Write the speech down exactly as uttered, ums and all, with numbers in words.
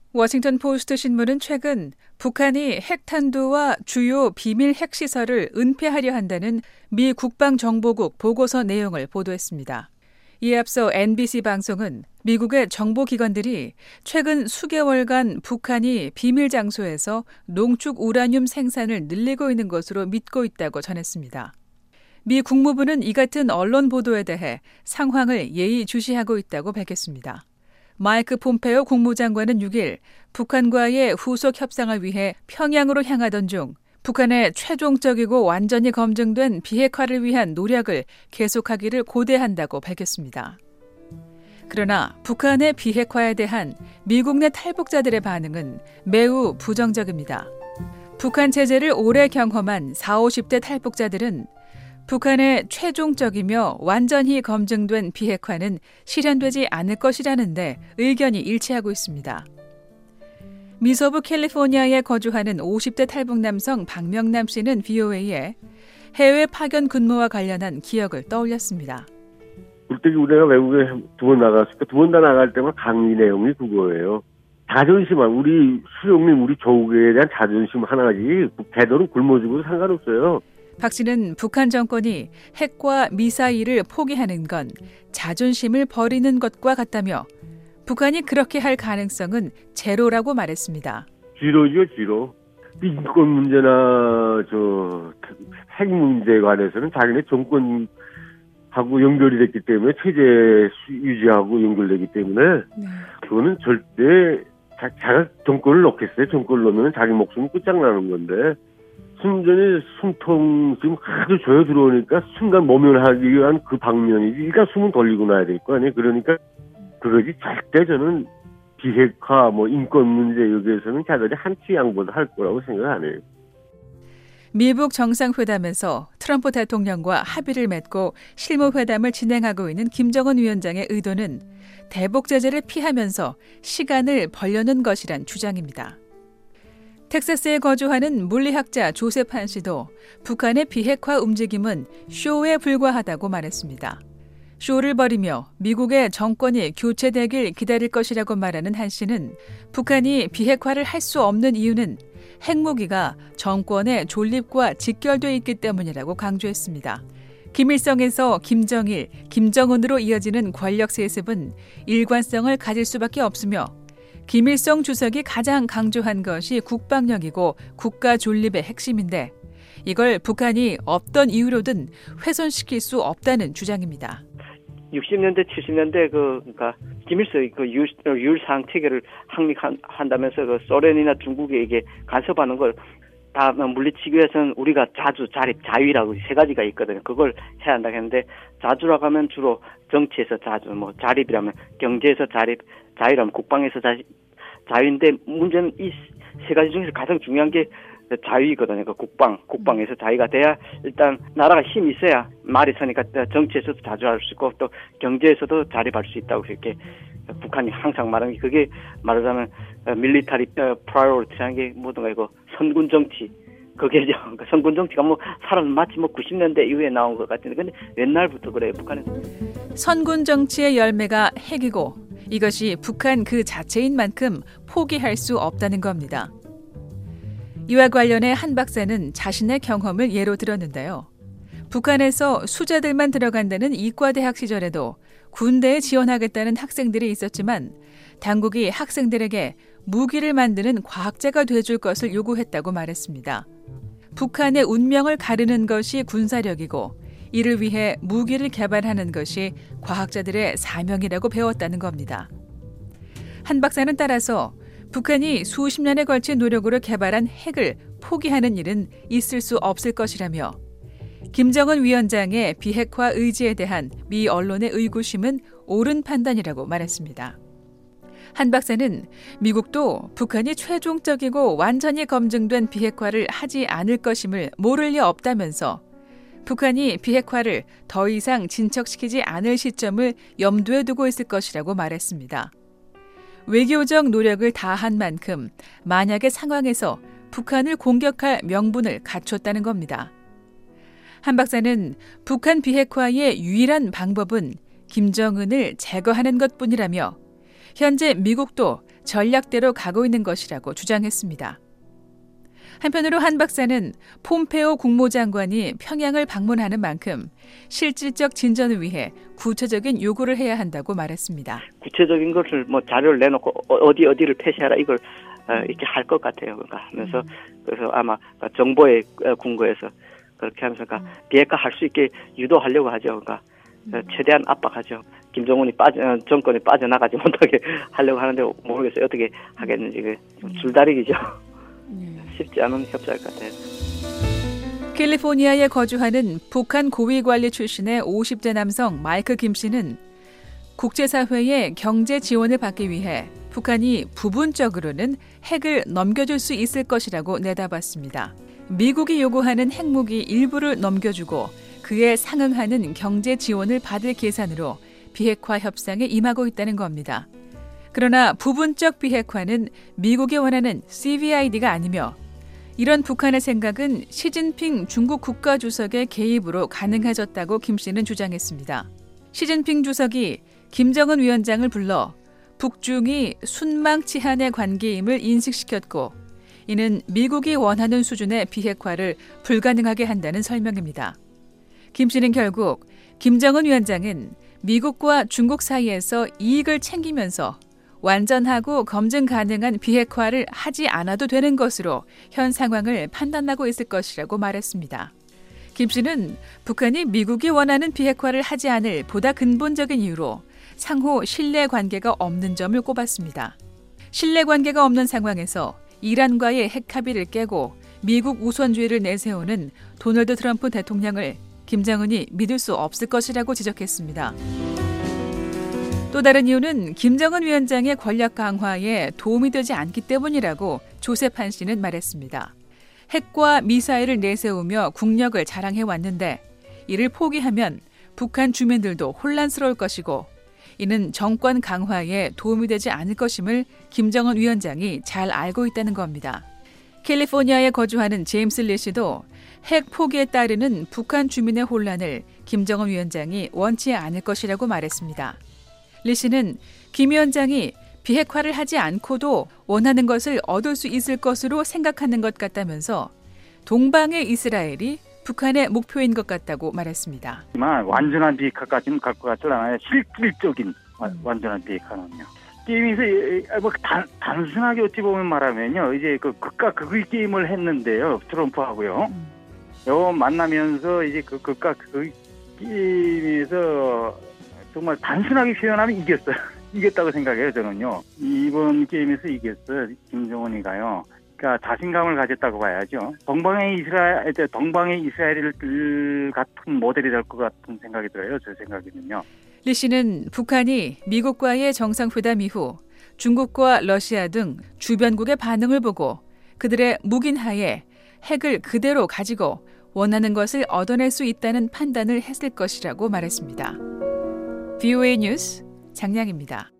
워싱턴 포스트 신문은 최근 북한이 핵탄두와 주요 비밀 핵시설을 은폐하려 한다는 미 국방정보국 보고서 내용을 보도했습니다. 이에 앞서 엠비씨 방송은 미국의 정보기관들이 최근 수개월간 북한이 비밀 장소에서 농축 우라늄 생산을 늘리고 있는 것으로 믿고 있다고 전했습니다. 미 국무부는 이 같은 언론 보도에 대해 상황을 예의주시하고 있다고 밝혔습니다. 마이크 폼페오 국무장관은 육 일 북한과의 후속 협상을 위해 평양으로 향하던 중 북한의 최종적이고 완전히 검증된 비핵화를 위한 노력을 계속하기를 고대한다고 밝혔습니다. 그러나 북한의 비핵화에 대한 미국 내 탈북자들의 반응은 매우 부정적입니다. 북한 체제를 오래 경험한 사십, 오십 대 탈북자들은 북한의 최종적이며 완전히 검증된 비핵화는 실현되지 않을 것이라는데 의견이 일치하고 있습니다. 미서부 캘리포니아에 거주하는 오십 대 탈북 남성 박명남 씨는 브이오에이에 해외 파견 근무와 관련한 기억을 떠올렸습니다. 그때 우리가 외국에 두 번 나갔을 때 두 번 다 나갈 때만 강의 내용이 그거예요. 자존심만 우리 수용민 우리 조국에 대한 자존심 하나지 대도는 굶어주고도 상관없어요. 박 씨는 북한 정권이 핵과 미사일을 포기하는 건 자존심을 버리는 것과 같다며 북한이 그렇게 할 가능성은 제로라고 말했습니다. 지로죠, 지로. 인권 문제나 저 핵 문제에 관해서는 자기네 정권하고 연결이 됐기 때문에 체제 유지하고 연결되기 때문에 네. 그거는 절대 자, 자가 정권을 넣겠어요. 정권을 넣으면 자기 목숨이 끝장나는 건데 순전히 숨통 지금 하도 조여 들어오니까 순간 모면하기 위한 그 방면이지. 일단 숨은 돌리고 나야 될 거 아니에요. 그러니까 그러지 절대 저는 비핵화, 뭐 인권 문제 여기에서는 자들이 한치 양보도 할 거라고 생각 안 해요. 미북 정상회담에서 트럼프 대통령과 합의를 맺고 실무회담을 진행하고 있는 김정은 위원장의 의도는 대북 제재를 피하면서 시간을 벌려는 것이란 주장입니다. 텍사스에 거주하는 물리학자 조셉 한 씨도 북한의 비핵화 움직임은 쇼에 불과하다고 말했습니다. 쇼를 벌이며 미국의 정권이 교체되길 기다릴 것이라고 말하는 한 씨는 북한이 비핵화를 할 수 없는 이유는 핵무기가 정권의 존립과 직결돼 있기 때문이라고 강조했습니다. 김일성에서 김정일, 김정은으로 이어지는 권력 세습은 일관성을 가질 수밖에 없으며 김일성 주석이 가장 강조한 것이 국방력이고 국가 존립의 핵심인데 이걸 북한이 어떤 이유로든 훼손시킬 수 없다는 주장입니다. 육십 년대, 칠십 년대 그 그러니까 김일성이 그 율, 율상 체계를 확립한다면서 그 소련이나 중국에게 간섭하는 걸 다 물리치기 위해서는 우리가 자주, 자립, 자위라고 세 가지가 있거든요. 그걸 해야 한다고 했는데 자주라고 하면 주로 정치에서 자주, 뭐 자립이라면 경제에서 자립, 자유라면 국방에서 자유, 자유인데 문제는 이 세 가지 중에서 가장 중요한 게 자유이거든요. 그 국방, 국방에서 자유가 돼야 일단 나라가 힘이 있어야 말이 서니까 정치에서도 자주할 수 있고 또 경제에서도 자립할 수 있다고 이렇게 북한이 항상 말하는 게 그게 말하자면 밀리터리 프라이오리티라는 게 뭐든가 이거 선군 정치. 그게 선군 정치가 뭐 사람 마치 뭐 구십 년대 이후에 나온 것 같은데 근데 옛날부터 그래요. 북한은 선군 정치의 열매가 핵이고 이것이 북한 그 자체인 만큼 포기할 수 없다는 겁니다. 이와 관련해 한 박사는 자신의 경험을 예로 들었는데요. 북한에서 수자들만 들어간다는 이과대학 시절에도 군대에 지원하겠다는 학생들이 있었지만 당국이 학생들에게 무기를 만드는 과학자가 돼줄 것을 요구했다고 말했습니다. 북한의 운명을 가르는 것이 군사력이고 이를 위해 무기를 개발하는 것이 과학자들의 사명이라고 배웠다는 겁니다. 한 박사는 따라서 북한이 수십 년에 걸친 노력으로 개발한 핵을 포기하는 일은 있을 수 없을 것이라며 김정은 위원장의 비핵화 의지에 대한 미 언론의 의구심은 옳은 판단이라고 말했습니다. 한 박사는 미국도 북한이 최종적이고 완전히 검증된 비핵화를 하지 않을 것임을 모를 리 없다면서 북한이 비핵화를 더 이상 진척시키지 않을 시점을 염두에 두고 있을 것이라고 말했습니다. 외교적 노력을 다한 만큼 만약의 상황에서 북한을 공격할 명분을 갖췄다는 겁니다. 한 박사는 북한 비핵화의 유일한 방법은 김정은을 제거하는 것뿐이라며 현재 미국도 전략대로 가고 있는 것이라고 주장했습니다. 한편으로 한 박사는 폼페오 국무장관이 평양을 방문하는 만큼 실질적 진전을 위해 구체적인 요구를 해야 한다고 말했습니다. 구체적인 것을 뭐 자료를 내놓고 어디 어디를 폐쇄하라 이걸 이렇게 할 것 같아요. 그러니까 하면서 그래서 아마 정보에 근거해서 그렇게 하면서 그러니까 비핵화 할 수 있게 유도하려고 하죠. 그러니까 최대한 압박하죠. 김정은이 빠져 정권이 빠져나가지 못하게 하려고 하는데 모르겠어요. 어떻게 하겠는지 그 좀 줄다리기죠. 쉽지 않은 협상일 것 같아요. 캘리포니아에 거주하는 북한 고위관리 출신의 오십 대 남성 마이크 김 씨는 국제사회의 경제 지원을 받기 위해 북한이 부분적으로는 핵을 넘겨줄 수 있을 것이라고 내다봤습니다. 미국이 요구하는 핵무기 일부를 넘겨주고 그에 상응하는 경제 지원을 받을 계산으로 비핵화 협상에 임하고 있다는 겁니다. 그러나 부분적 비핵화는 미국이 원하는 씨브이아이디가 아니며 이런 북한의 생각은 시진핑 중국 국가주석의 개입으로 가능해졌다고 김 씨는 주장했습니다. 시진핑 주석이 김정은 위원장을 불러 북중이 순망치한의 관계임을 인식시켰고 이는 미국이 원하는 수준의 비핵화를 불가능하게 한다는 설명입니다. 김 씨는 결국 김정은 위원장은 미국과 중국 사이에서 이익을 챙기면서 완전하고 검증 가능한 비핵화를 하지 않아도 되는 것으로 현 상황을 판단하고 있을 것이라고 말했습니다. 김 씨는 북한이 미국이 원하는 비핵화를 하지 않을 보다 근본적인 이유로 상호 신뢰관계가 없는 점을 꼽았습니다. 신뢰관계가 없는 상황에서 이란과의 핵 합의를 깨고 미국 우선주의를 내세우는 도널드 트럼프 대통령을 김정은이 믿을 수 없을 것이라고 지적했습니다. 또 다른 이유는 김정은 위원장의 권력 강화에 도움이 되지 않기 때문이라고 조셉 한 씨는 말했습니다. 핵과 미사일을 내세우며 국력을 자랑해왔는데 이를 포기하면 북한 주민들도 혼란스러울 것이고 이는 정권 강화에 도움이 되지 않을 것임을 김정은 위원장이 잘 알고 있다는 겁니다. 캘리포니아에 거주하는 제임스 리 씨도 핵 포기에 따르는 북한 주민의 혼란을 김정은 위원장이 원치 않을 것이라고 말했습니다. 리 씨는 김 위원장이 비핵화를 하지 않고도 원하는 것을 얻을 수 있을 것으로 생각하는 것 같다면서 동방의 이스라엘이 북한의 목표인 것 같다고 말했습니다. 완전한 비핵화까지는 갈 것 같지 않아요. 실질적인 음. 완전한 비핵화는요. 게임에서 뭐 단, 단순하게 어찌 보면 말하면요, 이제 그 극과 극의 게임을 했는데요, 트럼프하고요. 음. 요 만나면서 이제 그 극과 극의 게임에서 정말 단순하게 표현하면 이겼어요. 이겼다고 생각해요, 저는요. 이번 게임에서 이겼어요, 김정은이가요. 그러니까 자신감을 가졌다고 봐야죠. 동방의 이스라엘, 동방의 이스라엘 같은 모델이 될 것 같은 생각이 들어요, 제 생각에는요. 리 씨는 북한이 미국과의 정상회담 이후 중국과 러시아 등 주변국의 반응을 보고 그들의 묵인하에 핵을 그대로 가지고 원하는 것을 얻어낼 수 있다는 판단을 했을 것이라고 말했습니다. 브이오에이 뉴스 장량입니다.